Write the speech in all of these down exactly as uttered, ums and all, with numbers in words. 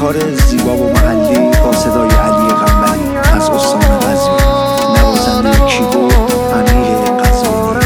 شکار زیبا و محلی با صدای علی قنبری از استان قزوین، نوازنده کیبورد امیر قزوینی.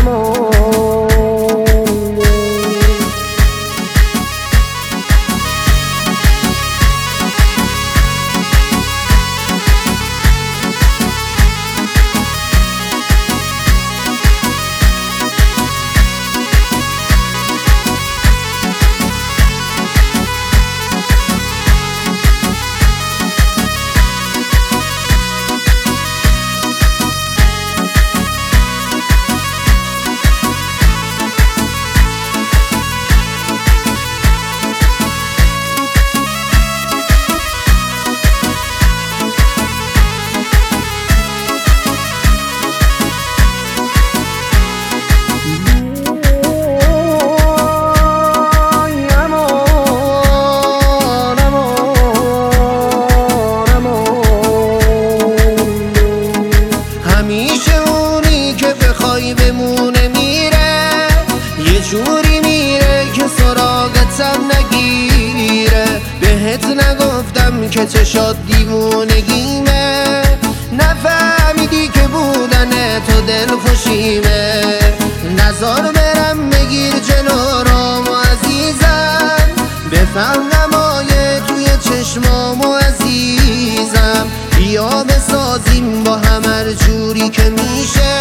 بمونه میره یه جوری میره که سراغتم نگیره. بهت نگفتم که چشات دیوونگیمه، نفهمیدی که بودن تو دل خوشیمه. نزار برم بگیر جلو رامو عزیزم، بفهم نمایه توی چشمامو عزیزم. بیا بسازیم با هم هر جوری که میشه،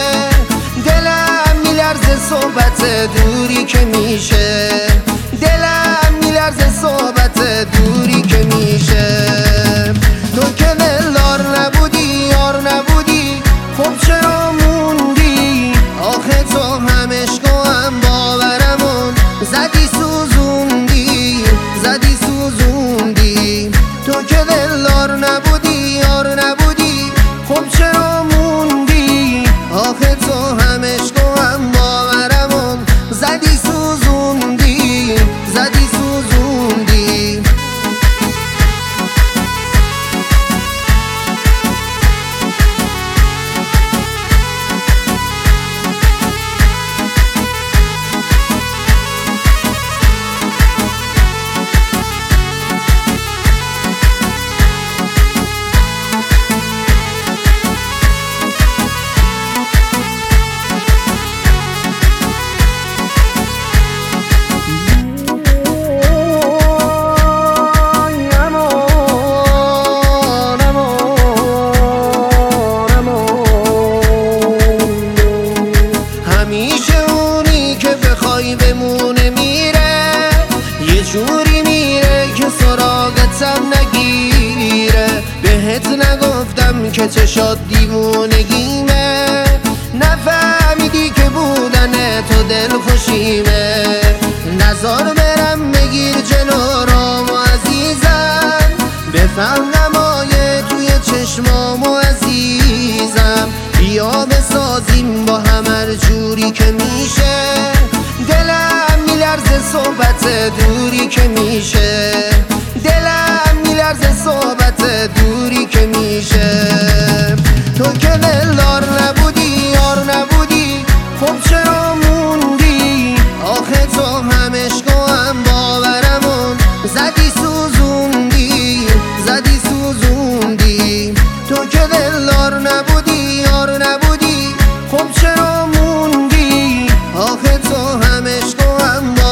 دلم میلرزه صحبت دوری که میشه. دلم میلرزه صحبت دوری که میشه. تو که دلدار نبودی یار نبودی، خب چرا موندی؟ آخه تو همش هم باورمون زدی سوزوندی زدی سوزوندی. تو که دلدار نبودی یار نبودی، خب چرا موندی؟ آخه تو همش هم باورمون زدی سوزوندی زدی سوزوندی. بمونه میره یه جوری میره که سراغتم نگیره. بهت نگفتم که چشات دیوونگیمه، نفهمیدی که بودن تو دل خوشیمه. نزار برم بگیر جلو رامو عزیزم، بفهم نمایه توی چشمامو عزیزم. بیا بسازیم با هم هر جوری که میشه، دلم میلرزه صحبت دوری که میشه. دلم میلرزه صحبت دوری که میشه. تو که دلدار نبودی یار نبودی، خب چرا موندی؟ آخه تو همش هم باورمون زدی سوزوندی زدی سوزوندی. تو که دلدار نبودی یار نبودی، خب چرا موندی؟ آخه تو همش هم